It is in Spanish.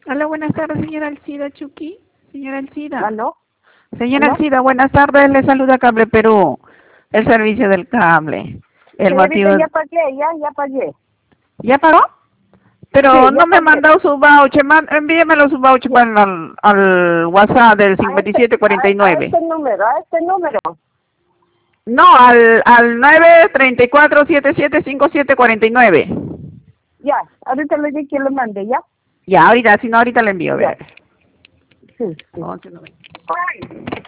Hola, buenas tardes, señora Alcida Chuqui. Señora Alcida. ¿Aló? Señora ¿Aló? Alcida, buenas tardes. Le saluda Cable Perú, el servicio del cable. El Señorita, motivo... ya pagué, ya pagué. ¿Ya pagó? Pero Sí, no ya me ha pagué. mandado su voucher. Envíemelo su voucher Ya. al WhatsApp del A este, a 5749. este número. No, al 934775749. Ya, ahorita le dije que lo mande, ¿ya? Ya, ahorita, si no, ahorita le envío, Ya. vea. Sí, sí. 11:90. Ay.